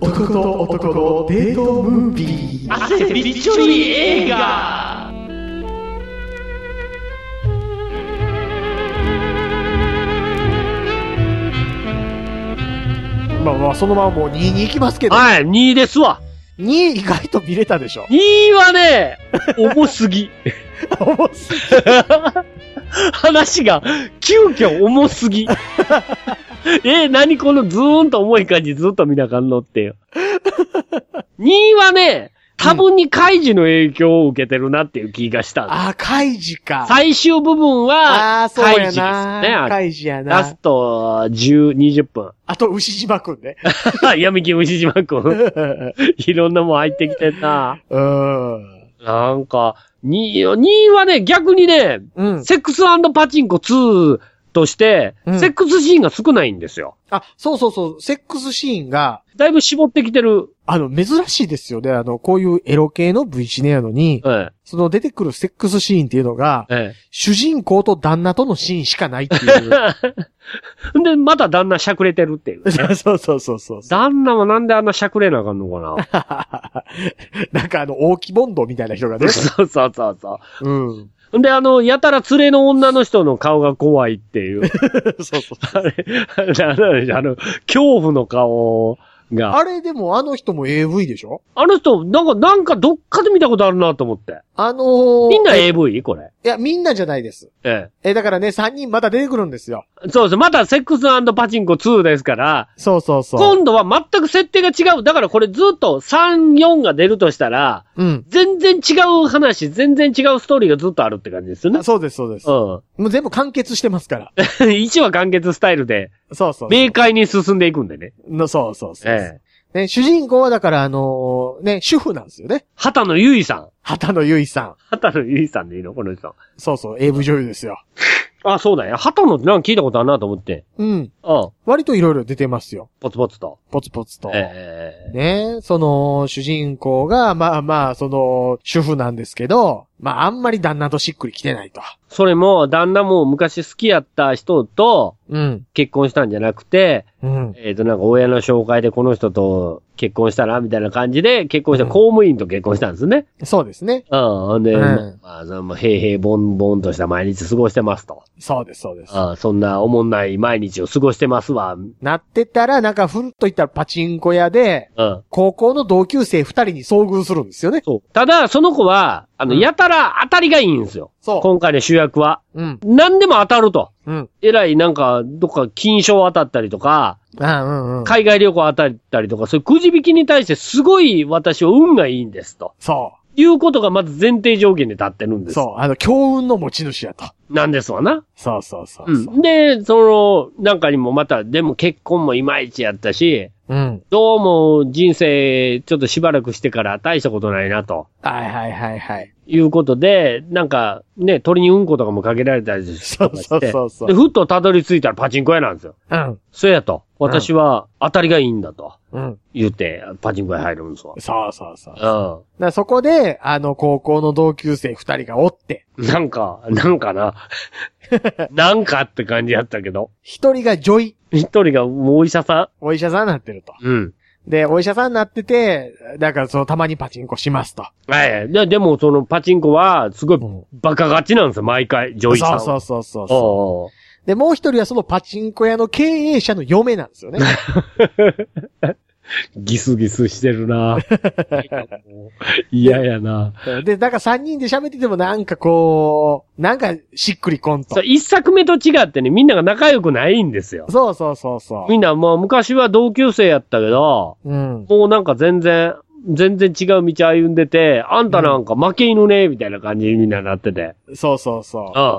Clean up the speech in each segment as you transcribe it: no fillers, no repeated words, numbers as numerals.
男と男のデートムービー。 汗びっちょり映画。 まあまあ、そのままもう2に行きますけど。 はい、2ですわ。 2意外と見れたでしょ。 2はね、重すぎ。 重すぎ。 話が、急遽重すぎ。何このズーンと重い感じずっと見なあかんのってよ。2はね、多分にカイジの影響を受けてるなっていう気がしたんです。 あ、カイジか。 最終部分は、 そうやカイジですな。 ね。 カイジやな。 ラスト10、20分。 あと、牛島くんね。 闇金牛島くん。いろんなもん入ってきてんな。なんか、2はね、逆にね、セックス&パチンコ2として、セックスシーンが少ないんですよ。 あ、そうそうそう、セックスシーンが、 だいぶ絞ってきてる。 珍しいですよね。こういうエロ系の V シネやのに、その出てくるセックスシーンっていうのが、主人公と旦那とのシーンしかないっていう。 で、また旦那しゃくれてるっていう、ね。 そうそうそうそう。 旦那はなんであんなしゃくれなあかんのかな。 なんか大木ボンドみたいな人がね。 そうそうそうそう。で、やたら連れの女の人の顔が怖いっていう。 そうそう。 恐怖の顔が。 あれでもあの人も AV でしょ？ あの人、なんかどっかで見たことあるなと思って。みんな AV？ これ。 いや、みんなじゃないです。だからね、3人また出てくるんですよ。 そうそう。またセックス&パチンコ2ですから。 そうそうそう。 今度は全く設定が違う。だからこれずっと3、4が出るとしたら、全然違う話、全然違うストーリーがずっとあるって感じですよね。 そうです、そうです。もう全部完結してますから。 1話完結スタイルで。 そうそう。 明快に進んでいくんでね。 そうそうそう。ね、主人公はだからね、主婦なんですよね。 畑野由衣さん。 畑野由衣さん。 畑野由衣さんでいいのこの人。 そうそう、AV 女優ですよ。 あ、そうだよ。畑野ってなんか聞いたことあるなと思って。 割といろいろ出てますよ。 ポツポツと。 ポツポツと。ね、主人公が、まあまあ、主婦なんですけど、まああんまり旦那としっくりきてないと。 それも、旦那も昔好きやった人と、結婚したんじゃなくて、なんか親の紹介でこの人と結婚したらみたいな感じで、結婚した公務員と結婚したんですね。 そうですね。 で、まあ、平々凡々とした毎日過ごしてますと。 そうです、そうです。 そんなおもんない毎日を過ごしてますわ。 なってたら、なんかふるっといったらパチンコ屋で、高校の同級生2人に遭遇するんですよね。 ただ、その子は、やたら当たりがいいんですよ。今回の主役は。何でも当たると。えらいなんか、どっか金賞当たったりとか、海外旅行当たったりとか、そういうくじ引きに対してすごい私は運がいいんですと。いうことがまず前提条件で立ってるんです。 強運の持ち主やと。 なんですわな。 そうそうそう。 で、なんかにもまた、でも結婚もいまいちやったし、どうも人生ちょっとしばらくしてから大したことないなと。いうことで、なんかね、鳥にうんことかもかけられたりして。で、ふっとたどり着いたらパチンコ屋なんですよ。そうやと。私は当たりがいいんだと。言って、パチンコ屋入るんですわ。そう。そこで、高校の同級生2人がおって。 なんかな。なんかって感じやったけど。 1人がジョイ。 1人がもうお医者さん。 お医者さんになってると。で、お医者さんになってて、だからたまにパチンコしますと。 でもパチンコは、すごいバカ勝ちなんですよ、毎回、ジョイさん。 そうで、もう一人はそのパチンコ屋の経営者の嫁なんですよね。 ギスギスしてるな嫌やな。 で、だから3人で喋っててもなんかしっくりこんと。 一作目と違ってね、みんなが仲良くないんですよ。 そう。 みんなもう昔は同級生やったけど、もうなんか全然違う道歩んでて、あんたなんか負け犬ね、みたいな感じにみんななってて。 そう。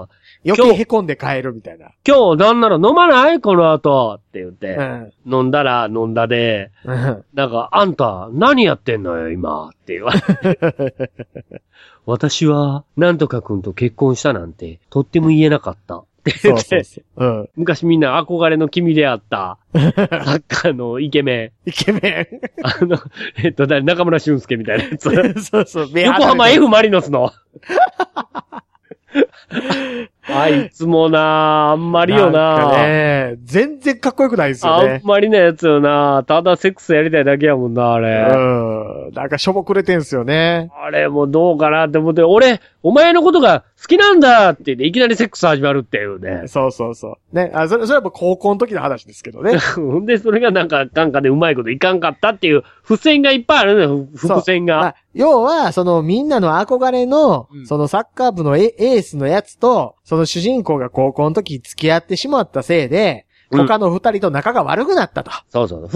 余計へこんで帰るみたいな。 今日なんなら飲まないこの後って言って、飲んだら飲んだで、なんかあんた何やってんのよ今って言われて。私はなんとかくんと結婚したなんてとっても言えなかった。って言って、昔みんな憧れの君であった、サッカーのイケメン。中村俊介みたいなやつ。横浜 F マリノスの。 あいつもな、あんまりよな。 なんかね、全然かっこよくないですよね。 あんまりなやつよな。ただセックスやりたいだけやもんな、あれ。 なんかしょぼくれてんすよね。 あれもどうかなって思って、俺、お前のことが好きなんだって言って、いきなりセックス始まるっていうね。 そうそうそう。ね、それはもう高校の時の話ですけどね。 ほんで、それがなんかでうまいこといかんかったっていう、付箋がいっぱいあるのよ、伏線が。 まあ、要は、みんなの憧れの、そのサッカー部のエースのやつと、その主人公が高校の時付き合ってしまったせいで、他の二人と仲が悪くなったと。 そうそう。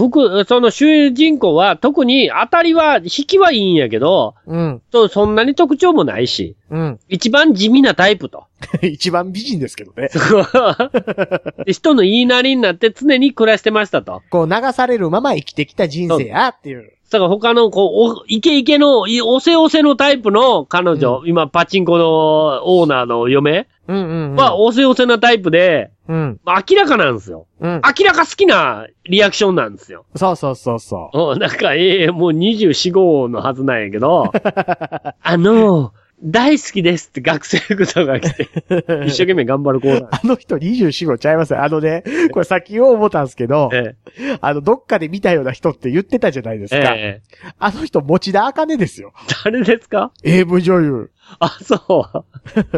その主人公は特に当たりは、引きはいいんやけど、そんなに特徴もないし、一番地味なタイプと。 一番美人ですけどね。 人の言いなりになって常に暮らしてましたと。 こう流されるまま生きてきた人生やっていう。 だから他の、イケイケの、おせおせのタイプの彼女、今パチンコのオーナーの嫁は、おせおせなタイプで、明らかなんですよ。明らか好きなリアクションなんですよ。 そうそうそうそう。 なんか、もう24号のはずなんやけど、大好きですって学生方が来て、一生懸命頑張る子なんです。 あの人24号ちゃいますよ。これさっきよう思ったんですけど、どっかで見たような人って言ってたじゃないですか。あの人、持田茜ですよ。 誰ですか？ AV 女優。 あ、そう。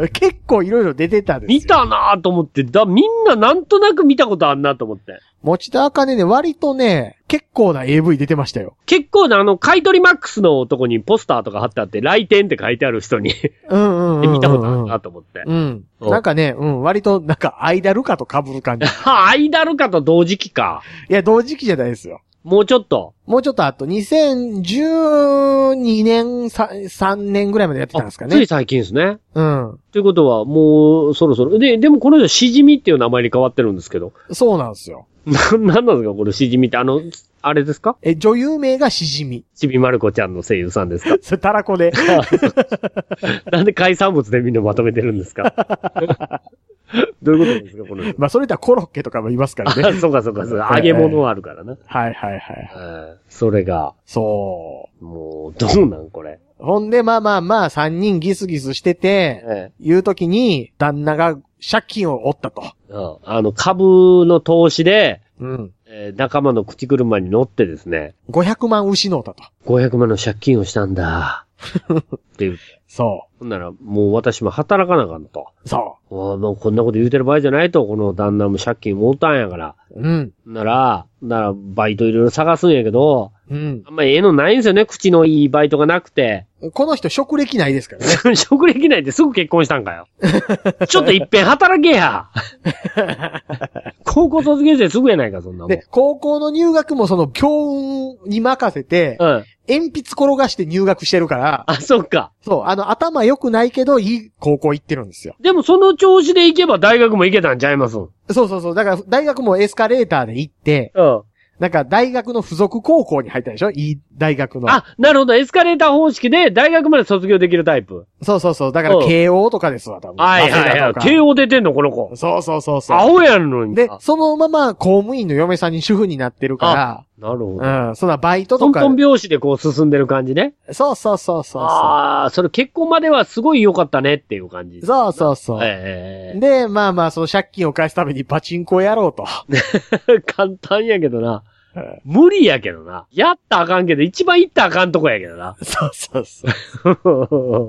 結構いろいろ出てたんですよ。 見たなぁと思って、みんななんとなく見たことあんなと思って。 持田茜ね、割とね、結構な AV 出てましたよ。 結構な買い取りマックスのとこにポスターとか貼ってあって、来店って書いてある人に見たことあるなと思って。 なんかね、割となんかアイダルカと被る感じ。 アイダルカと同時期か。 いや、同時期じゃないですよ。 もうちょっとあと、2012年、3年ぐらいまでやってたんですかね。 つい最近ですね。 ということは、もう、そろそろ。でもこの人、しじみっていう名前に変わってるんですけど。 そうなんですよ。 なんなんですかこれ、しじみって。あれですか？ 女優名がしじみ。 ちびまる子ちゃんの声優さんですか？ それ、たらこで。 なんで海産物でみんなまとめてるんですか？どういうことですかこの人。 まあ、それとはコロッケとかもいますからね。 そうか。揚げ物あるからな。 はい。 それが。 そう。 もう、どうなんこれ。 ほんで、まあ、3人ギスギスしてて、いうときに、旦那が借金を負ったと。 株の投資で、仲間の口車に乗ってですね。 500万失ったと。 500万の借金をしたんだ。って言う。 そう。 ほんなら、もう私も働かなあかんと。 そう。 もうこんなこと言うてる場合じゃないと、この旦那も借金持ったんやから。なら、バイトいろいろ探すんやけど、あんまりのないんですよね、口のいいバイトがなくて。 この人職歴ないですからね。 職歴ないってすぐ結婚したんかよ。ちょっと一遍働けや。高校卒業してすぐやないか、そんなもん。 で、高校の入学も強運に任せて、鉛筆転がして入学してるから。 あ、そっか。 そう、頭良くないけど、いい高校行ってるんですよ。 でもその調子で行けば大学も行けたんちゃいます？ そう。だから、大学もエスカレーターで行って、なんか大学の付属高校に入ったでしょ？いい大学の。 あ、なるほど。エスカレーター方式で大学まで卒業できるタイプ。 そう。だから慶応とかですわ、多分。 はい。慶応出てんの、この子。 そう。 アホやんのに。 で、そのまま公務員の嫁さんに主婦になってるから。 なるほど。 そんなバイトとか。 トントン拍子でこう進んでる感じね。 そう。 ああ、それ結婚まではすごい良かったねっていう感じ。 そう。で、その借金を返すためにパチンコをやろうと。 簡単やけどな。無理やけどな。やったらあかんけど、一番行ったらあかんとこやけどな。 そう。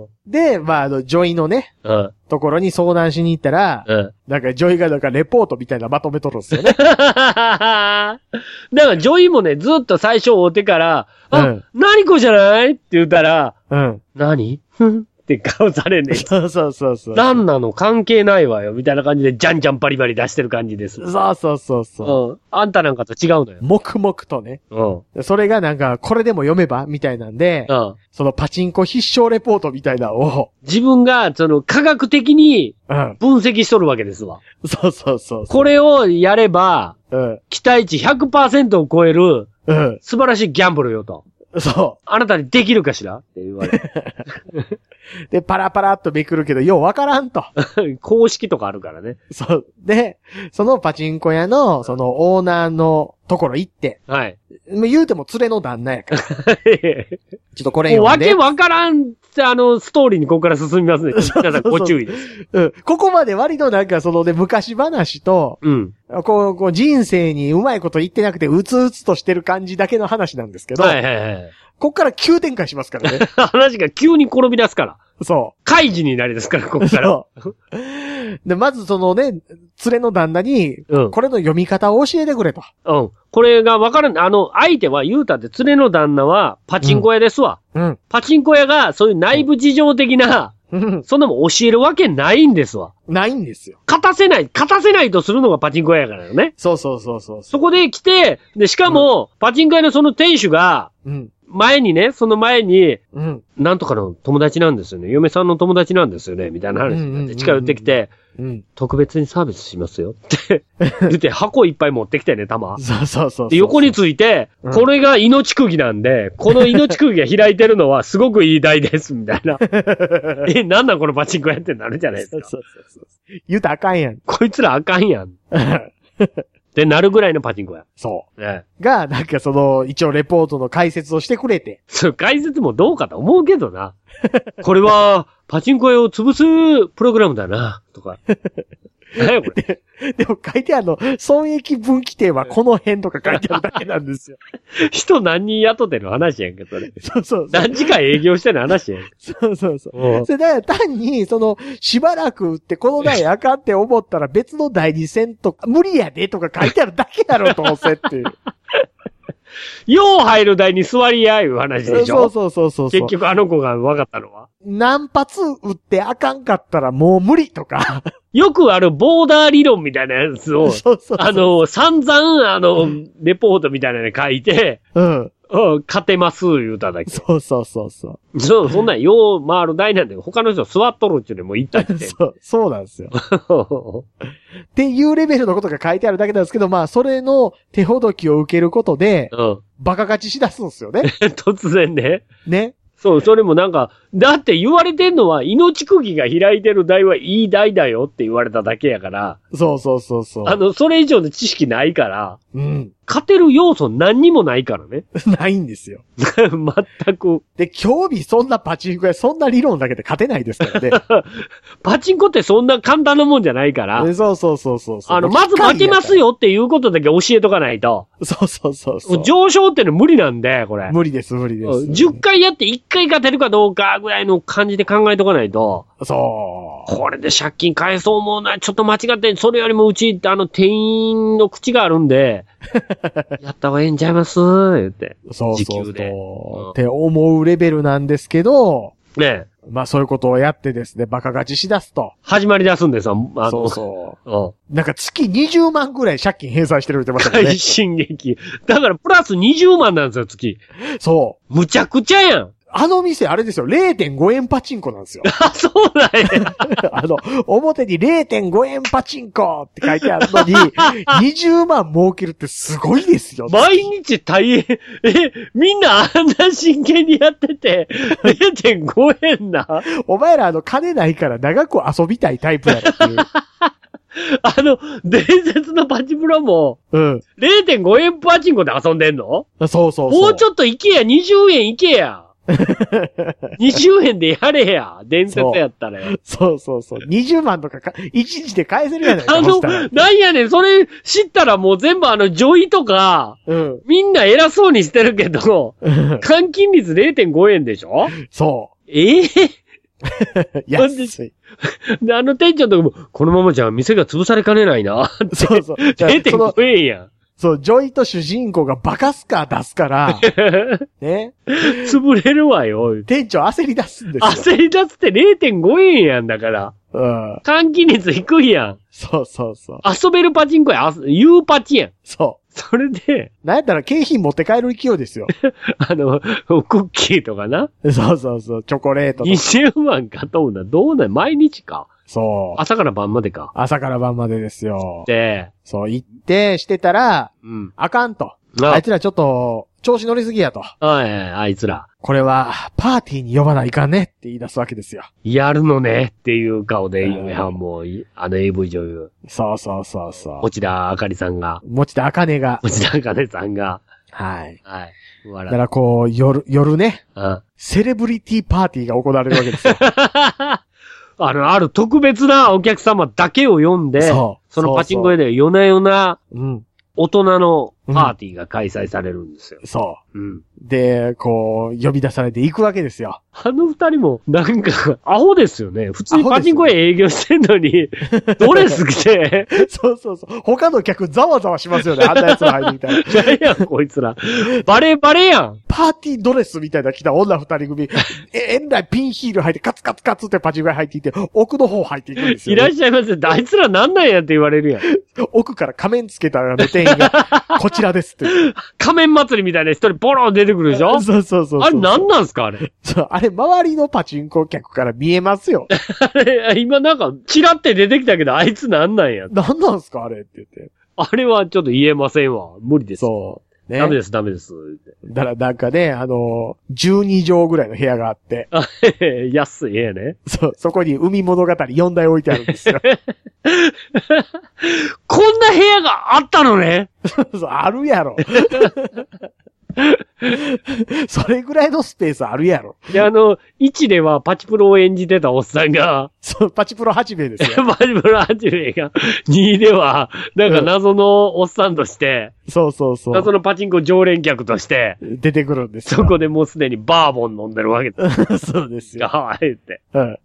で、ジョイのね、ところに相談しに行ったら、なんかジョイがなんかレポートみたいなまとめとるんですよね。だからジョイもね、ずっと最初会うてから、何こじゃないって言ったら、何って顔されんねん。 そう。 何なの関係ないわよ。みたいな感じで、じゃんじゃんバリバリ出してる感じです。 そう。 あんたなんかと違うのよ。 黙々とね。それがなんか、これでも読めばみたいなんで、そのパチンコ必勝レポートみたいなのを。 自分が、科学的に、分析しとるわけですわ。 そう。 これをやれば、期待値 100% を超える、素晴らしいギャンブルよと。 そう。 あなたにできるかしらって言われて。 で、パラパラっとめくるけど、ようわからんと。 公式とかあるからね。 そう。で、そのパチンコ屋の、そのオーナーのところ行って、 はい。 言うても連れの旦那やから。ちょっとこれ読んで。 わけわからん、ストーリーにここから進みますね。皆さんご注意です。 うん。ここまで割となんかそのね、昔話と、 うん。 こう人生にうまいこと言ってなくて、うつうつとしてる感じだけの話なんですけど、 はいはいはい。 こっから急展開しますからね。 話が急に転び出すから。 そう。 開示になりですから、こっから。そう。 で、まずそのね、連れの旦那に、これの読み方を教えてくれと。 うん。これがわからん、相手は言うたって連れの旦那はパチンコ屋ですわ。 うん。 パチンコ屋がそういう内部事情的な、そんなもん教えるわけないんですわ。 ないんですよ。 勝たせないとするのがパチンコ屋やからね。 そうそうそうそう。 そこで来て、で、しかも、パチンコ屋のその店主が、その前に、なんとかの友達なんですよね。嫁さんの友達なんですよね。みたいな話になって近寄ってきて、特別にサービスしますよって言って箱いっぱい持ってきてね、玉。 そうそうそう。 で、横について、これが命釘なんで、この命釘が開いてるのはすごくいい台です、みたいな。なんなんこのパチンコやってなるじゃないですか。そう。 言うたらあかんやん。 こいつらあかんやん。で、なるぐらいのパチンコや。 そう。が、なんかその、一応レポートの解説をしてくれて。 解説もどうかと思うけどな。これは、パチンコ屋を潰すプログラムだな、とか。何やこれ。 でも書いてある損益分岐点はこの辺とか書いてあるだけなんですよ。 人何人雇ってる話やんけ、それ。 そう。 何時間営業してる話やん。 そう。それだから単に、しばらく売ってこの台あかんって思ったら別の台にせんと無理やでとか書いてあるだけやろ、どうせっていう。 よう入る台に座りやいう話でしょ。 そう。 結局あの子が分かったのは。 何発撃ってあかんかったらもう無理とか。 よくあるボーダー理論みたいなやつを、散々レポートみたいなの書いて、勝てます言うただけ。 そう。 そんなんよう回る台なんで、他の人座っとるっていうのも言ったりして。 そうなんですよ。っていうレベルのことが書いてあるだけなんですけど、まあ、それの手ほどきを受けることで、バカ勝ちしだすんですよね。 突然ね。 ね。 そう、それもなんか、だって言われてんのは、命釘が開いてる台はいい台だよって言われただけやから。 そう。 それ以上の知識ないから。 うん。 勝てる要素何にもないからね。 ないんですよ。 全く。 で、興味そんなパチンコやそんな理論だけで勝てないですからね。 パチンコってそんな簡単なもんじゃないから。 そう。 まず負けますよっていうことだけ教えとかないと。 そう。 上昇っての無理なんで、これ。 無理です。 10回やって1回勝てるかどうかぐらいの感じで考えとかないと。 そう。 これで借金返そう思うな。ちょっと間違って、それよりもうち、店員の口があるんで、やった方がええんちゃいます言って。 そう。って思うレベルなんですけど、 ね。 まあそういうことをやってですね、バカ勝ちしだすと。 始まり出すんですよ。 そう。なんか月20万ぐらい借金返済してるって言ってましたね。 快進撃。だからプラス20万なんですよ、月。 そう。 むちゃくちゃやん。 あの店、あれですよ、0.5 円パチンコなんですよ。 あ、そうなんや。 表に 0.5 円パチンコって書いてあるのに、20万儲けるってすごいですよ。 毎日大変。みんなあんな真剣にやってて、0.5 円な。 お前ら金ないから長く遊びたいタイプやろっていう。 伝説のパチプロも、0.5 円パチンコで遊んでんの？ そう。 もうちょっと行けや、20円行けや。20円でやれや。伝説やったらよ。 そう。20万とか1日で返せるやないか。 なんやねん、それ知ったらもう全部女医とか、みんな偉そうにしてるけど、換金率 0.5 円でしょ？ そう。 安い。で、店長のとこも、このままじゃ店が潰されかねないな。 そう。 0.5 円やん。 そう、ジョイと主人公がバカスカー出すから、ね。 潰れるわよ。 店長焦り出すんですよ。焦り出すって 0.5 円やんだから。換金率低いやん。 そう。 遊べるパチンコや、言うパチやん。 そう。 それで。 なんやったら景品持って帰る勢いですよ。 クッキーとかな。 そう。チョコレートとか。 20万買とうな。どうなん毎日か。 そう。 朝から晩までか。 朝から晩までですよ。 で、 そう、行って、してたら、あかんと。あいつらちょっと調子乗りすぎやと。 はい、あいつら。 これは、パーティーに呼ばないかんねって言い出すわけですよ。 やるのねっていう顔で、もう、AV 女優。 そうそうそうそう。 持田あかりさんが。 持田あかねが。 持田あかねさんが。 はい。 はい。 だからこう、夜ね、セレブリティパーティーが行われるわけですよ。 ある特別なお客様だけを呼んで、そのパチンコ屋で夜な夜な、大人のパーティーが開催されるんですよ。 そう。で、こう、呼び出されていくわけですよ。 あの二人も、なんか、アホですよね。普通にパチンコ屋営業してんのに、ドレス着て。 そうそうそう。他の客ざわざわしますよね。あんな奴ら入ってきたら。 何やん、こいつら。バレやん。 パーティードレスみたいな着た女二人組。えらいピンヒール入って、カツカツカツってパチンコ屋入っていって、奥の方入っていくんですよ、 ね。いらっしゃいませ。あいつらなんなんやって言われるやん。 奥から仮面つけた店員が、こちらですって。 仮面祭りみたいな一人ポロン出てくるでしょ。 そうそうそう。 あれなんなんすかあれ。 そう、あれ周りのパチンコ客から見えますよ。 あれ、今なんか、チラって出てきたけど、あいつなんなんや。 なんなんすかあれって言って。 あれはちょっと言えませんわ。無理です。 そう。 ね、ダメです。 だからなんかね、12畳ぐらいの部屋があって。 安い家ね。 そう、そこに海物語4台置いてあるんですよ。 こんな部屋があったのね。 そう、あるやろ。それぐらいのスペースあるやろ。 で、1ではパチプロを演じてたおっさんが、 そう、パチプロ8名ですよ。 パチプロ8名が、2では、なんか謎のおっさんとして、 そうそうそう。 謎のパチンコ常連客として、 出てくるんですよ。 そこでもうすでにバーボン飲んでるわけです。 そうですよ。 はい、って。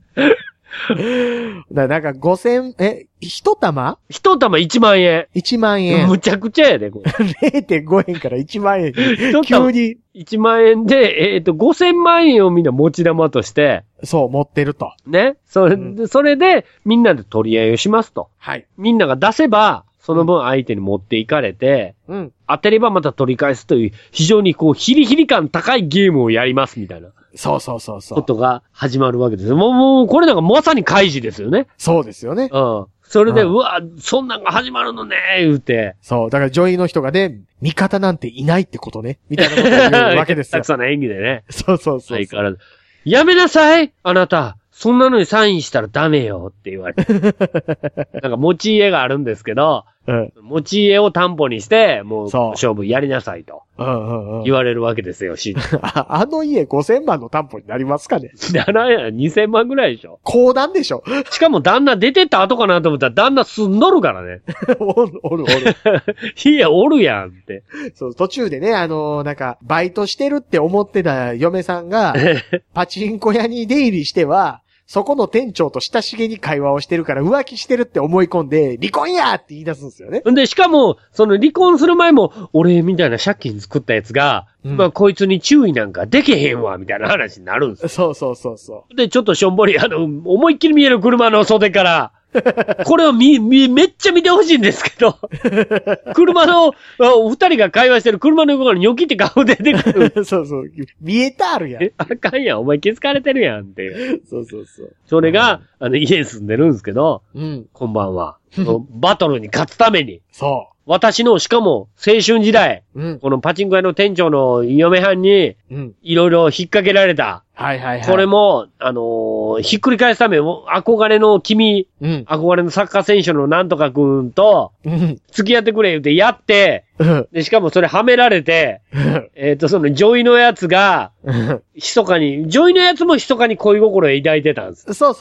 なんか一玉 ?1 玉1万円。 1万円。 むちゃくちゃやで、これ。 0.5 円から1万円。急に。 1万円で、5000万円をみんな持ち玉として、 そう、持ってると。 ね。それで、みんなで取り合いをしますと。 はい。 みんなが出せば、その分相手に持っていかれて、当てればまた取り返すという、非常にこう、ヒリヒリ感高いゲームをやりますみたいな。 そうそうそうそう。 ことが始まるわけです。もう、これなんかまさに開示ですよね。 そうですよね。 それで、うわ、そんなんが始まるのね、言うて。 そう、だから女優の人がね、味方なんていないってことね、みたいなことを言うわけですよ。 たくさんの演技でね。 そうそうそう。 相変わらず。やめなさいあなたそんなのにサインしたらダメよって言われて。なんか持ち家があるんですけど、持ち家を担保にして、もう勝負やりなさいと。言われるわけですよ、 あの家5000万の担保になりますかね。 ならや、2000万ぐらいでしょ。 公団でしょ。 しかも旦那出てった後かなと思ったら旦那住んどるからね。 おる。 いや、おるやんって。 そう、途中でね、なんか、バイトしてるって思ってた嫁さんが、パチンコ屋に出入りしては、そこの店長と親しげに会話をしてるから浮気してるって思い込んで、離婚やって言い出すんですよね。 で、しかも、その離婚する前も、俺みたいな借金作ったやつが、まあこいつに注意なんかできへんわ、みたいな話になるんですよ。そう。 で、ちょっとしょんぼり、思いっきり見える車の袖から、これをめっちゃ見てほしいんですけど、車の、二人が会話してる車の横からニョキって顔出てくる。 そう。見えたあるやん。 あかんやん、お前気づかれてるやんって。 そう。 それが、家に住んでるんですけど、こんばんは。バトルに勝つために。 そう。 私の、しかも、青春時代、このパチンコ屋の店長の嫁はんに、いろいろ引っ掛けられた。これも、ひっくり返すため、憧れの君、憧れのサッカー選手のなんとかくんと、付き合ってくれ言うてやって、で、しかもそれはめられて、その女医のやつが、密かに、女医のやつも密かに恋心を抱いてたんです。 そう。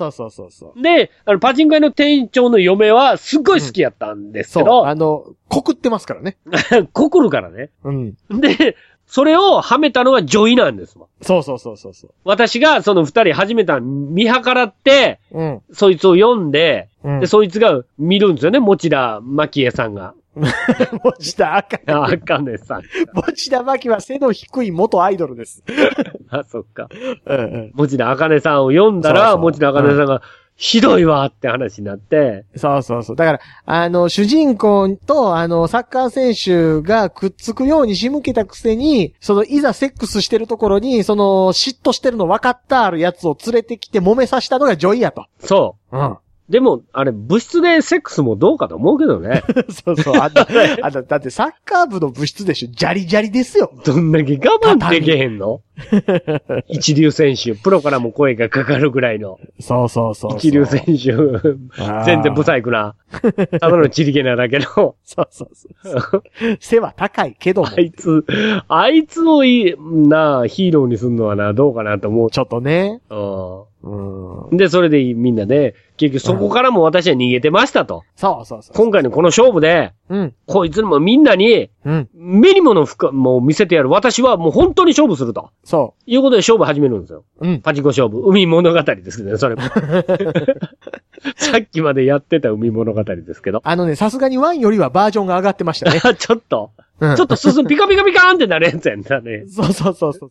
で、パチンコ屋の店長の嫁はすっごい好きやったんですけど、 告ってますからね。 告るからね。で、それをはめたのは女医なんですわ。 そう。 私がその二人始めた見計らって、そいつを読んで、で、そいつが見るんですよね、持田真希さんが。 持田あかねさん。 持田真希は背の低い元アイドルです。 あ、そっか。持田あかねさんを読んだら、持田あかねさんが、ひどいわって話になって。 そう。だから、主人公と、サッカー選手がくっつくように仕向けたくせに、いざセックスしてるところに、嫉妬してるの分かったあるやつを連れてきて揉めさせたのがジョイやと。 そう。 でも、あれ、部室でセックスもどうかと思うけどね。 そうそう。だってサッカー部の部室でしょ。ジャリジャリですよ。 どんだけ我慢できへんの一流選手、プロからも声がかかるぐらいの。 そうそうそう。 一流選手、全然ブサイクな。ただのチリゲなだけの。 そうそうそう。背は高いけども。 あいつをヒーローにすんのはな、どうかなと思う。 ちょっとね。 で、それでみんなで、結局そこからも私は逃げてましたと。 そうそうそう。 今回のこの勝負で、こいつもみんなに、目に物もう見せてやる。私はもう本当に勝負すると。そう。いうことで勝負始めるんですよ。パチンコ勝負。海物語ですね、それも。さっきまでやってた海物語ですけど。 さすがに1よりはバージョンが上がってましたね。 ちょっと。ちょっとピカピカピカーンってなるやつやんだね。 そうそうそうそう。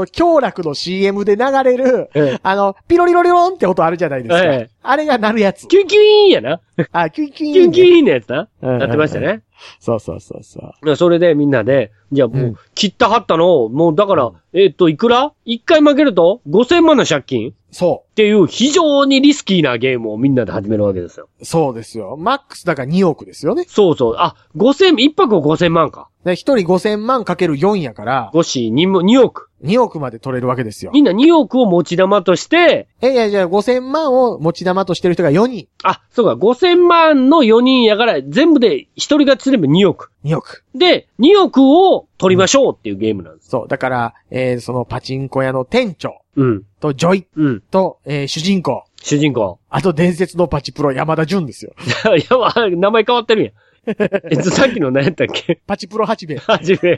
強楽の CM で流れる、ピロリロリロンって音あるじゃないですか。あれが鳴るやつ。 キュンキュイーンやな。 キュンキュイーン。 キュンキュイーンのやつな。なってましたね。 そうそうそうそう。 それでみんなで、じゃあもう、切ったはったのを、もうだから、いくら ?1 回負けると5000万の借金そう。 っていう非常にリスキーなゲームをみんなで始めるわけですよ。 そうですよ。マックスだから2億ですよね。 そうそう。1泊5000万か。 1人5000万かける4やから。 5、2億。 2億まで取れるわけですよ。 みんな2億を持ち玉として。 じゃあ5000万を持ち玉としてる人が4人。 そうか。5000万の4人やから、全部で1人がすれば2億。 2億。 で、2億を取りましょうっていうゲームなんです。 そう。だから、そのパチンコ屋の店長。とジョイ。と、主人公。あと伝説のパチプロ山田純ですよ。 名前変わってるやん。さっきの何やったっけパチプロ8名。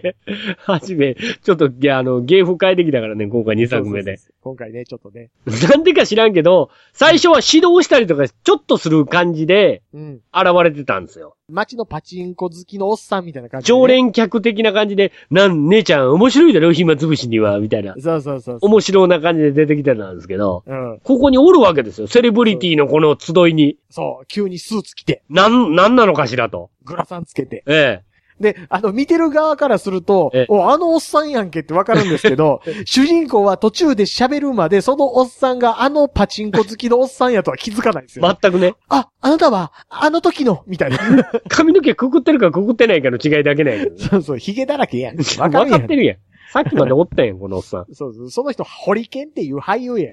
8名。ちょっと、芸風変えてきたからね、今回2作目で。 そう今回ね、ちょっとね。 なんでか知らんけど、最初は指導したりとか、ちょっとする感じで、現れてたんですよ。 街のパチンコ好きのおっさんみたいな感じで、ね。常連客的な感じで、姉ちゃん面白いだろ、暇つぶしには、みたいな。 そう。 面白な感じで出てきたんですけど、ここにおるわけですよ。セレブリティのこの集いに。 そう、急にスーツ着て。 なんなのかしらと。 グラサンつけて。で、見てる側からすると、おっさんやんけってわかるんですけど、主人公は途中で喋るまで、そのおっさんがパチンコ好きのおっさんやとは気づかないですよ、ね。 全くね。 あなたは、時の、みたいな。 髪の毛くくってるかくくってないかの違いだけないけど、 そう、髭だらけやん。 わかってるやん。さっきまでおったやん、このおっさん。 その人、ホリケンっていう俳優やん。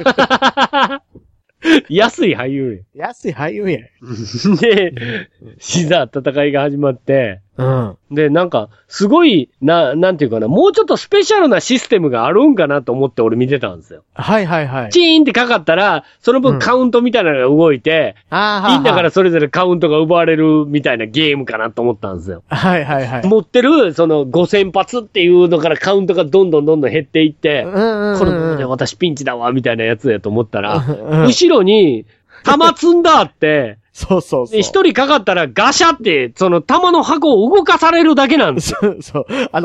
安い俳優や。安い俳優や。 で、シザー戦いが始まって、で、なんか、すごい、なんていうかな、もうちょっとスペシャルなシステムがあるんかなと思って俺見てたんですよ。 はいはいはい。 チーンってかかったら、その分カウントみたいなのが動いて、みんなからそれぞれカウントが奪われるみたいなゲームかなと思ったんですよ。 はいはいはい。 持ってる、その5000発っていうのからカウントがどんどん減っていって、このままで私ピンチだわ、みたいなやつやと思ったら、後ろに、弾積んだって、 そう。 一人かかったらガシャって、その弾の箱を動かされるだけなんですよ。 そう。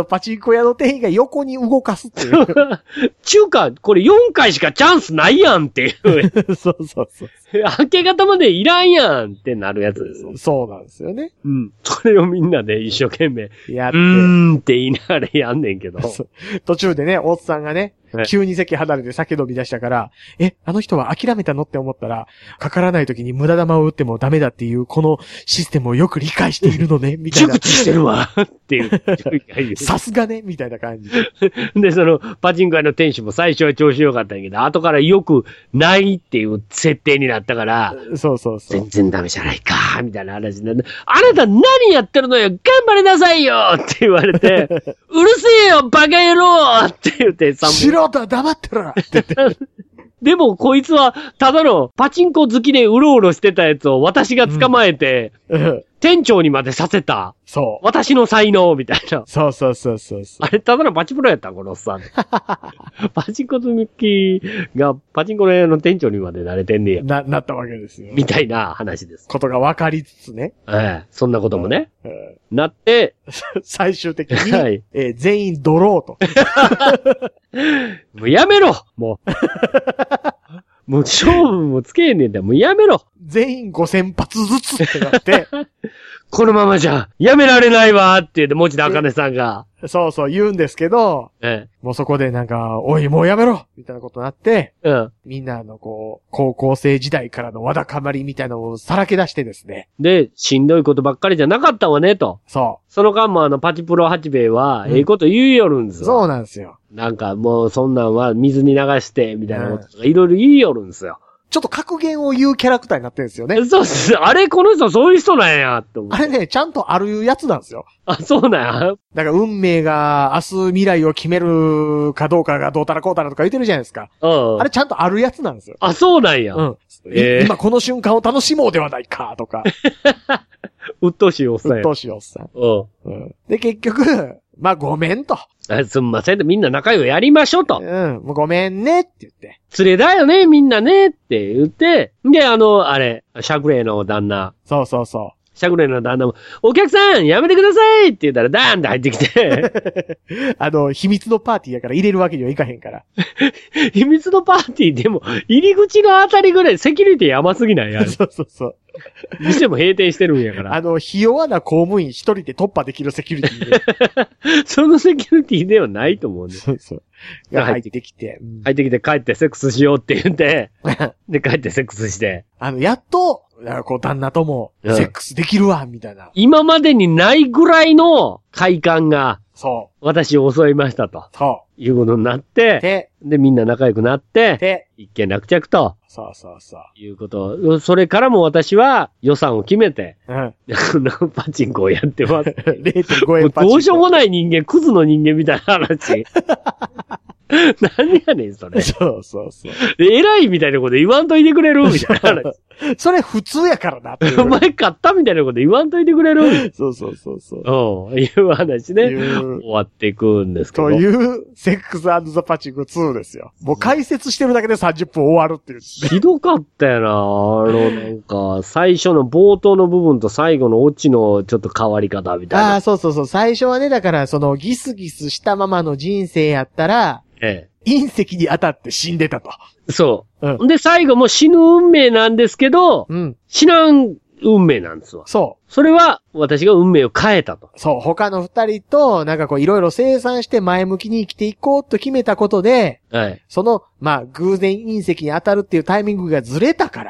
パチンコ屋の店員が横に動かすっていう。 中華、これ4回しかチャンスないやんっていう。 そう。 明け方までいらんやんってなるやつです。 そうなんですよね。 それをみんなで一生懸命、 やって。 って言いながらやんねんけど。 途中でね、おっさんがね、急に席離れて酒飲み出したから、あの人は諦めたのって思ったら、かからない時に無駄玉を打ってもダメだっていう、このシステムをよく理解しているのね、みたいな。 熟知してるわっていう。 さすがね、みたいな感じ。 で、その、パチンコ屋の店主も最初は調子良かったんやけど、後からよくないっていう設定になったから、 そう。 全然ダメじゃないか、みたいな話になって、あなた何やってるのよ、頑張りなさいよって言われて、うるせえよ、バカ野郎って言って、 素人は黙ってろって言って。 でも、こいつは、ただのパチンコ好きでうろうろしてたやつを私が捕まえて、店長にまでさせた。 そう。 私の才能、みたいな。 そう。 あれ、ただのパチプロやったこのおっさん。パチンコ好きが、パチンコの屋の店長にまでなれてんねや。 なったわけですよ。 みたいな話です。 ことが分かりつつね。 そんなこともね。なって、 最終的に、全員ドローと。 もうやめろもう勝負もつけへんねんだ。もうやめろ全員5000発ずつってなって、 このままじゃ、やめられないわって言って、持田茜さんが。 そうそう言うんですけど、もうそこでなんか、おい、もうやめろみたいなことになって、みんなこう、高校生時代からのわだかまりみたいなのをさらけ出してですね。 で、しんどいことばっかりじゃなかったわね、と。 そう。 その間もパチプロ八兵衛は、ええこと言いよるんですよ。 そうなんですよ。 なんかもうそんなんは水に流して、みたいなこととかいろいろ言いよるんですよ。 ちょっと格言を言うキャラクターになってるんですよね。 そうっす。あれこの人そういう人なんや、って思う。 あれね、ちゃんとあるやつなんですよ。 あ、そうなんや。 だから運命が明日未来を決めるかどうかがどうたらこうたらとか言ってるじゃないですか。あれちゃんとあるやつなんですよ。 あ、そうなんや。 今この瞬間を楽しもうではないか、とか。 うっとうしいおっさんや。 うっとうしいおっさん。で、結局、まあ、ごめんと。 すんませんと、みんな仲良くやりましょうと。 もうごめんねって言って。 連れだよね、みんなねって言って、で、あれ、シャグレーの旦那。 そうそうそう。 シャグレーの旦那も、お客さんやめてくださいって言ったらダーンって入ってきて。 秘密のパーティーやから入れるわけにはいかへんから。 秘密のパーティーでも、入り口のあたりぐらいセキュリティ甘すぎないや。 そうそうそう。 店も閉店してるんやから。 ひ弱な公務員一人で突破できるセキュリティで。 そのセキュリティではないと思うんです。 そうそう。入ってきて。 入ってきて帰ってセックスしようって言って、で帰ってセックスして。 やっと、旦那とも、セックスできるわ、みたいな。 今までにないぐらいの快感が、 そう。 私を襲いましたと。 そう。 いうことになって、で、みんな仲良くなって、一見落着と。 そうそうそう。 いうこと。それからも私は予算を決めて、パチンコをやってます。 0.5 円パチンコ。 どうしようもない人間、クズの人間みたいな話。何やねん、それ。 そうそうそう。 偉いみたいなこと言わんといてくれるみたいな話。 それ普通やからなって。 お前買ったみたいなこと言わんといてくれるそうそうそうそう。いう話ね。終わっていくんですけど。 という、セックス&ザ・パチンコ2ですよ。もう解説してるだけで30分終わるっていう、ね。 ひどかったよな。なんか、最初の冒頭の部分と最後のオチのちょっと変わり方みたいな。 そうそうそう。最初はね、だからギスギスしたままの人生やったら、隕石に当たって死んでたと。 そう。で、最後も死ぬ運命なんですけど、死なん運命なんですわ。 そう。 それは、私が運命を変えたと。 そう。他の二人と、なんかいろいろ清算して前向きに生きていこうと決めたことで、偶然隕石に当たるっていうタイミングがずれたから。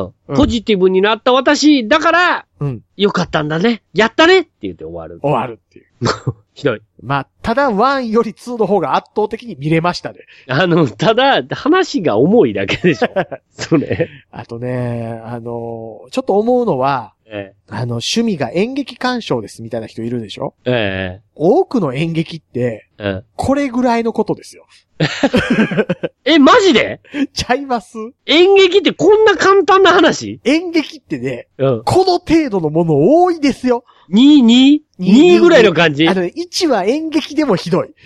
ポジティブになった私、だから、よかったんだね。やったねって言って終わる。 終わるっていう。 ひどい。 ただ1より2の方が圧倒的に見れましたね。 ただ、話が重いだけでしょ。それ。 あとね、ちょっと思うのは、趣味が演劇鑑賞ですみたいな人いるでしょ？多くの演劇って、これぐらいのことですよ。 マジで？ ちゃいます？ 演劇ってこんな簡単な話？ 演劇ってね、この程度のもの多いですよ。 2ぐらいの感じ 1は演劇でもひどい。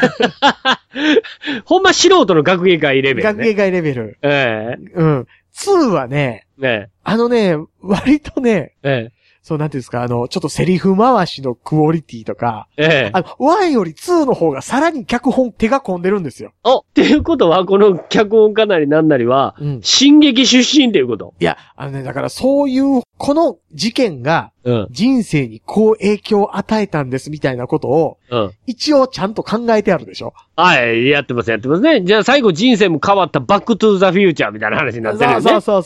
ほんま素人の学芸会レベル、ね。 学芸会レベル。2はね、割とね、そうなんていうんですか、ちょっとセリフ回しのクオリティとか、1より2の方がさらに脚本手が込んでるんですよ。 っていうことは、この脚本家なりなんなりは、進撃出身っていうこと？ いや、だからそういう、この事件が、人生にこう影響を与えたんですみたいなことを、一応ちゃんと考えてあるでしょ？ はい、やってますね。じゃあ最後人生も変わったバックトゥーザフューチャーみたいな話になってるよね。 そう。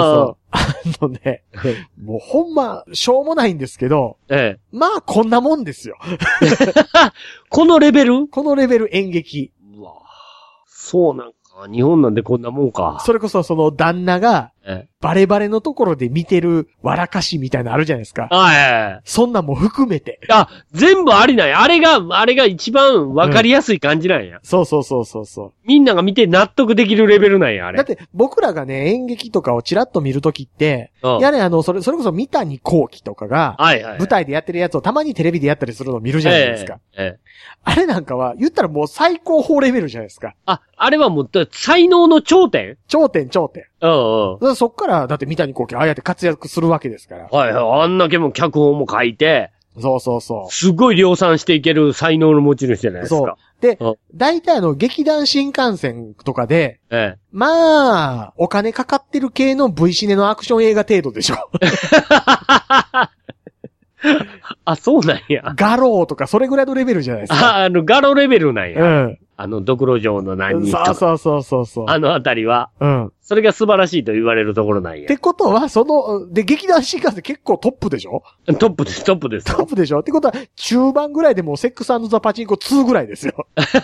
もうほんま、しょうもないんですけど、まあこんなもんですよ。 このレベル演劇。 うわそうなんか。日本なんでこんなもんか。 それこそ旦那が、バレバレのところで見てる笑かしみたいなのあるじゃないですか。そんなんも含めて。 全部ありなんや。あれが一番わかりやすい感じなんや。 そう。 みんなが見て納得できるレベルなんや、あれ。 だって僕らがね、演劇とかをチラッと見るときって、やれそれこそ三谷幸喜とかが、舞台でやってるやつをたまにテレビでやったりするのを見るじゃないですか。あれなんかは、言ったらもう最高峰レベルじゃないですか。 あれはもう、才能の頂点？ 頂点。そっから、だって三谷幸喜ああやって活躍するわけですから。 あんだけも脚本も書いて。 そう。 すごい量産していける才能の持ち主じゃないですか。 で、大体劇団新幹線とかで、まあ、お金かかってる系の V シネのアクション映画程度でしょ。 あ、そうなんや。 ガローとかそれぐらいのレベルじゃないですか。 ガロレベルなんや。 うん。 ドクロ城の何人とか。 そう。 あのあたりは。 うん。 それが素晴らしいと言われるところなんや。 ってことは、劇団新幹線結構トップでしょ？ トップです。 トップでしょってことは、中盤ぐらいでもうセックス&ザ・パチンコ2ぐらいですよ。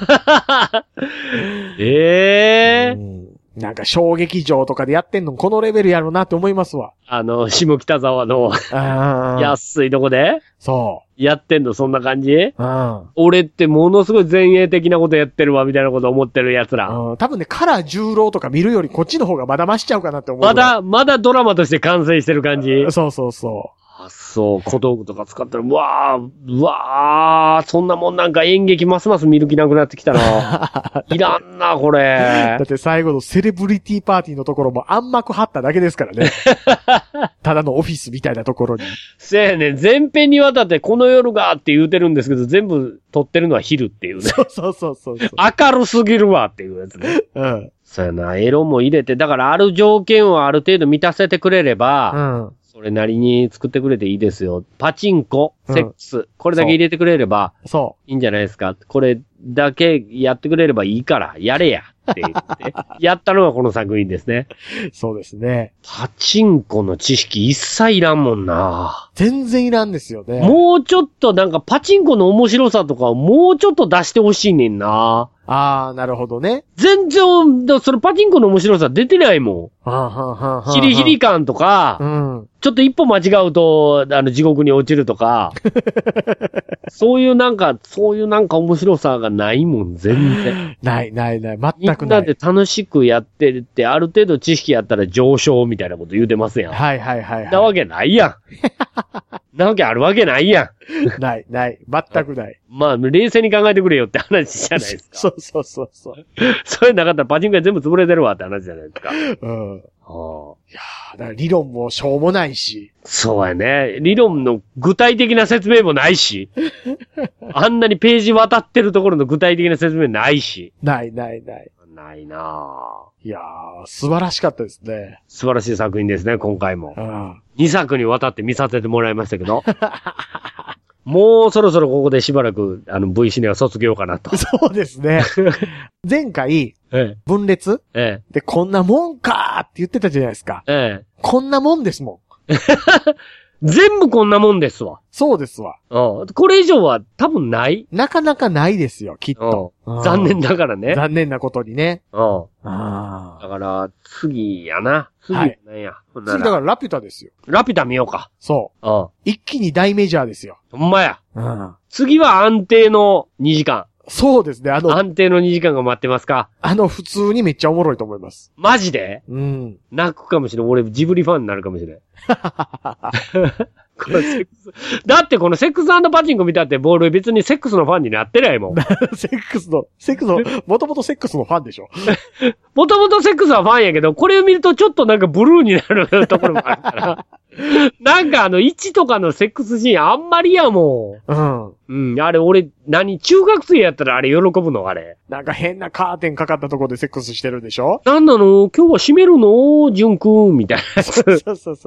なんか小劇場とかでやってんのこのレベルやろうなって思いますわ。 下北沢の安いとこでそう。 やってんのそんな感じ？俺ってものすごい前衛的なことやってるわみたいなこと思ってる奴ら。 多分ね、カラー十郎とか見るよりこっちの方がまだ増しちゃうかなって思う。 まだドラマとして完成してる感じ。 そう。 そう、小道具とか使ったら、うわー、そんなもんなんか演劇ますます見る気なくなってきたな。いらんな、これ。 だって最後のセレブリティパーティーのところも暗幕張っただけですからね。ただのオフィスみたいなところに。 せやねん、全編にわたってこの夜がって言うてるんですけど、全部撮ってるのは昼っていうね。 そう。 明るすぎるわっていうやつね。 うん。 そうやな、エロも入れて、だからある条件をある程度満たせてくれれば、それなりに作ってくれていいですよ。パチンコ、セックス、これだけ入れてくれれば、いいんじゃないですか。これだけやってくれればいいから、やれや。って言って、やったのがこの作品ですね。 そうですね。 パチンコの知識一切いらんもんな。 全然いらんですよね。 もうちょっとなんかパチンコの面白さとかをもうちょっと出してほしいねんな。 なるほどね。 全然、そのパチンコの面白さ出てないもん。ヒリヒリ感とか、ちょっと一歩間違うと、地獄に落ちるとか、そういうなんか面白さがないもん、全然。 ない。全くない。 みんなで楽しくやってるって、ある程度知識やったら上昇みたいなこと言うてますやん。 はい。 なわけないやん。なわけあるわけないやん。ない。全くない。 まあ、冷静に考えてくれよって話じゃないですか。 そう。 それなかったらパチンコ屋全部潰れてるわって話じゃないですか。 いやだから理論もしょうもないし。 そうやね。理論の具体的な説明もないし。あんなにページ渡ってるところの具体的な説明ないし。 ない。 ないなぁ。 いやー、素晴らしかったですね。 素晴らしい作品ですね、今回も。2作にわたって見させてもらいましたけど。もうそろそろここでしばらく、V シネは卒業かなと。 そうですね。前回、分裂、で、こんなもんかーって言ってたじゃないですか。こんなもんですもん。 全部こんなもんですわ。 そうですわ。 これ以上は多分ない。 なかなかないですよ、きっと。 残念だからね。 残念なことにね。 だから、次やな。次や。 次だからラピュタですよ。 ラピュタ見ようか。 そう。一気に大メジャーですよ。 ほんまや。次は安定の2時間。 そうですね、 安定の2時間が待ってますか？ 普通にめっちゃおもろいと思います。 マジで？泣くかもしれん。俺、ジブリファンになるかもしれん。だってこのセックス&パチンコ見たってボール別にセックスのファンになってないもん。 セックスの、もともとセックスのファンでしょ。 もともとセックスはファンやけど、これを見るとちょっとなんかブルーになるところもあるから。なんか1とかのセックスシーンあんまりやもん。あれ俺、中学生やったらあれ喜ぶのあれ。 なんか変なカーテンかかったところでセックスしてるでしょ？ なんなの今日は閉めるのジュン君みたいな。 そう。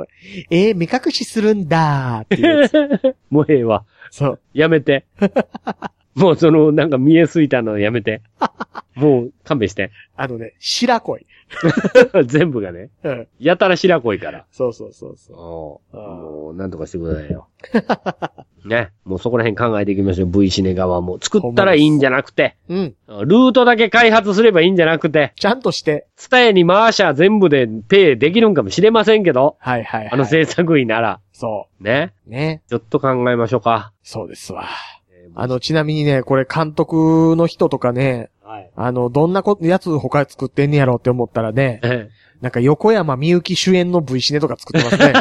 目隠しするんだーっていうやつ。 もうええわ。 そう。 やめて。もうなんか見えすいたのやめて。もう勘弁して。 白恋。 全部がね。やたら白恋から。 そう。 もう、なんとかしてくださいよ。ね。もうそこら辺考えていきましょう。V シネ側も。作ったらいいんじゃなくて。ルートだけ開発すればいいんじゃなくて。 ちゃんとして。 ツタヤに回しゃ全部でペイできるんかもしれませんけど。 はい。 制作費なら。 そう。 ね。ちょっと考えましょうか。 そうですわ。ちなみにね、これ監督の人とかね、どんなやつ他作ってんねやろって思ったらね、なんか横山みゆき主演の V シネとか作ってますね。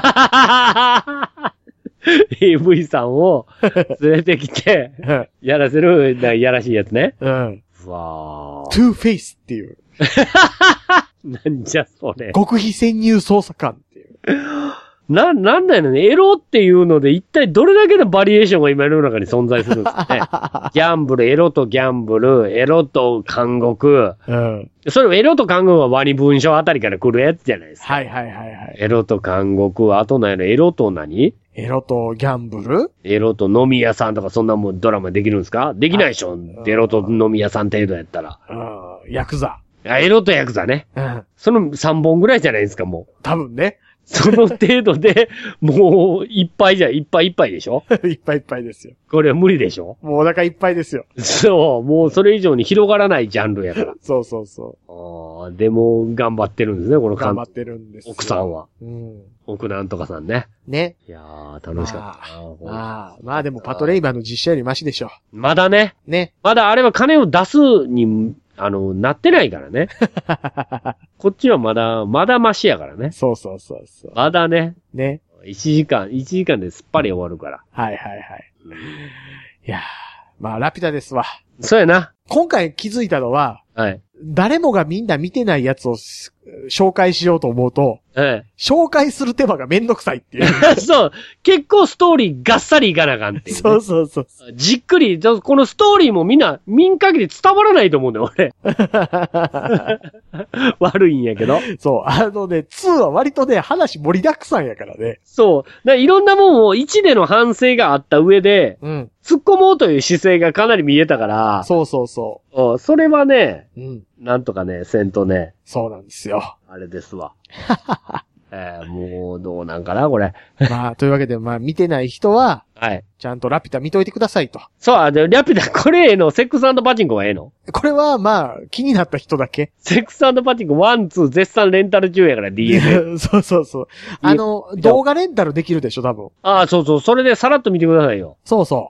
AV さんを連れてきて、やらせる、やらしいやつね。 わー。 トゥーフェイスっていう。 なんじゃそれ。 極秘潜入捜査官っていう。 なんだよね。エロっていうので一体どれだけのバリエーションが今世の中に存在するんですかね。ギャンブル、エロとギャンブル、エロと監獄。それエロと監獄はワニ文書あたりから来るやつじゃないですか。 はい。 エロと監獄、あと何やろ、エロと何？ エロとギャンブル？ エロと飲み屋さんとかそんなもんドラマできるんですか？できないでしょ。エロと飲み屋さん程度やったら。 ヤクザ。 エロとヤクザね。その3本ぐらいじゃないですか、もう。 多分ね。 その程度で、もう、いっぱいでしょいっぱいいっぱいですよ。 これは無理でしょ。 もうお腹いっぱいですよ。 そう、もうそれ以上に広がらないジャンルやから。 そうそうそう。でも、頑張ってるんですね、この頑張ってるんですよ。 奥さんは。奥なんとかさんね。 ね。 いやー、楽しかったな。まあでも、パトレイバーの実写よりマシでしょ。 まだね。 ね。 まだあれは金を出すに、なってないからね。こっちはまだマシやからね。 そうそうそうそう。 まだね。 ね。 1時間ですっぱり終わるから。 はいはいはい。いやー、まあ、ラピュタですわ。 そうやな。 今回気づいたのは、 はい。 誰もがみんな見てないやつを紹介しようと思うと、紹介する手間がめんどくさいっていう。 そう。結構ストーリーがっさりいかなあかんっていう、ね。 そうそうそう。 じっくり、このストーリーもみんな、見ん限り伝わらないと思うんだよ、俺。悪いんやけど。 そう。2は割とね、話盛りだくさんやからね。 そう。いろんなもんを1での反省があった上で、突っ込もうという姿勢がかなり見えたから。 そうそうそう。 それはね、なんとかね、せんとね。 そうなんですよ。 あれですわ。もう、どうなんかな、これ。 まあ、というわけで、まあ、見てない人は、 はい。 ちゃんとラピュタ見といてくださいと。 そう、ラピュタ、これのセックス&パチンコはの？ これは、まあ、気になった人だけ。 セックス&パチンコ1、2絶賛レンタル中やから DNA。 そうそうそう。動画レンタルできるでしょ、多分。 そうそう。それでさらっと見てくださいよ。 そうそう。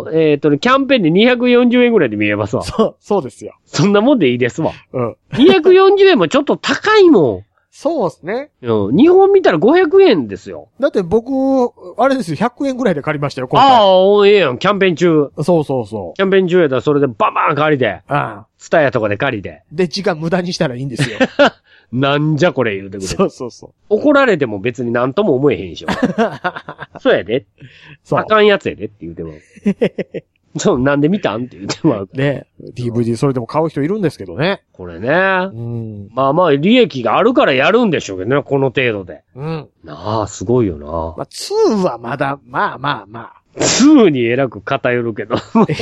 キャンペーンで240円ぐらいで見えますわ。 そうですよ。 そんなもんでいいですわ。240円もちょっと高いもん。 そうですね。 日本見たら500円ですよ。 だって僕、あれですよ、100円ぐらいで借りましたよ、今回。ええやん、キャンペーン中。 そうそうそう。 キャンペーン中やったらそれでバンバン借りて。スタヤとかで借りて。 で、時間無駄にしたらいいんですよ。 なんじゃこれ言うてくれ。 そうそうそう。 怒られても別になんとも思えへんでしょ。そうやで。あかんやつやでって言うても。そう、なんで見たんって言ってもらう。 ね。DVD それでも買う人いるんですけどね。 これね。まあまあ、利益があるからやるんでしょうけどね、この程度で。なあ、すごいよな。 まあ、2はまだ、まあ。 2に偉く偏るけど。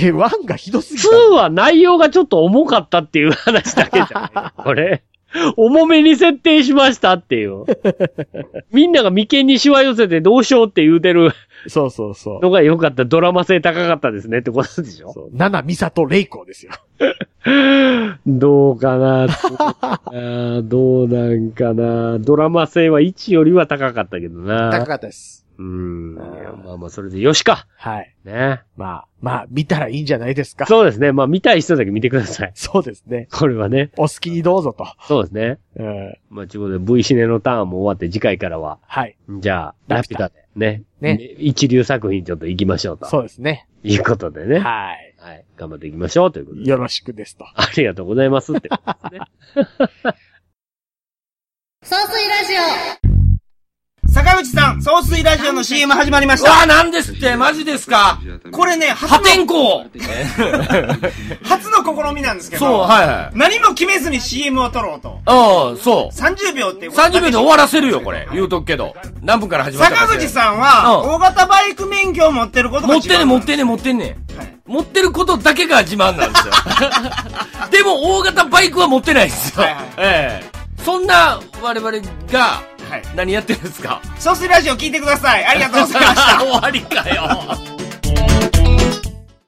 1がひどすぎた。 2は内容がちょっと重かったっていう話だけじゃない。これ。重めに設定しましたっていう。みんなが眉間にしわ寄せてどうしようって言うてる。 そうそうそう。 のが良かった。ドラマ性高かったですねってことでしょ。 七海里玲子ですよ。 どうかなどうなんかな。ドラマ性は1よりは高かったけどな。 高かったです。 まあまあ、それでよしか。 はい。 ね。 まあ、見たらいいんじゃないですか。 そうですね。まあ、見たい人だけ見てください。 そうですね。 これはね。 お好きにどうぞと。 そうですね。まあ、ということで、V シネのターンも終わって次回からは。 はい。 じゃあ、ラピュタでね。一流作品ちょっと行きましょうと。 そうですね。 いうことでね。 はい。 はい。頑張っていきましょうということで。 よろしくですと。 ありがとうございますってことですね。 総水ラジオ坂口さん、総水ラジオの CM 始まりました。 わあ、なんですってマジですか？ これね、 破天荒初の試みなんですけど。 そう、はい。 何も決めずに CM を撮ろうと。 そう。 30秒って 30秒で終わらせるよ、これ。言うとくけど。何分から始まったか。 坂口さんは、大型バイク免許を持ってることが持ってんねん。持ってることだけが自慢なんですよ。でも、大型バイクは持ってないですよ。そんな我々が、何やってるんですか？ 総水ラジオ聞いてください。ありがとうございました。 終わりかよ。